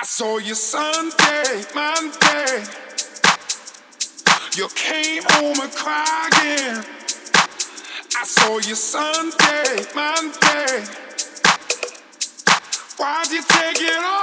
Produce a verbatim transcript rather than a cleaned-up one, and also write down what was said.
saw you Sunday, Monday. You came home and cried again. I saw you Sunday, Monday. Why'd you take it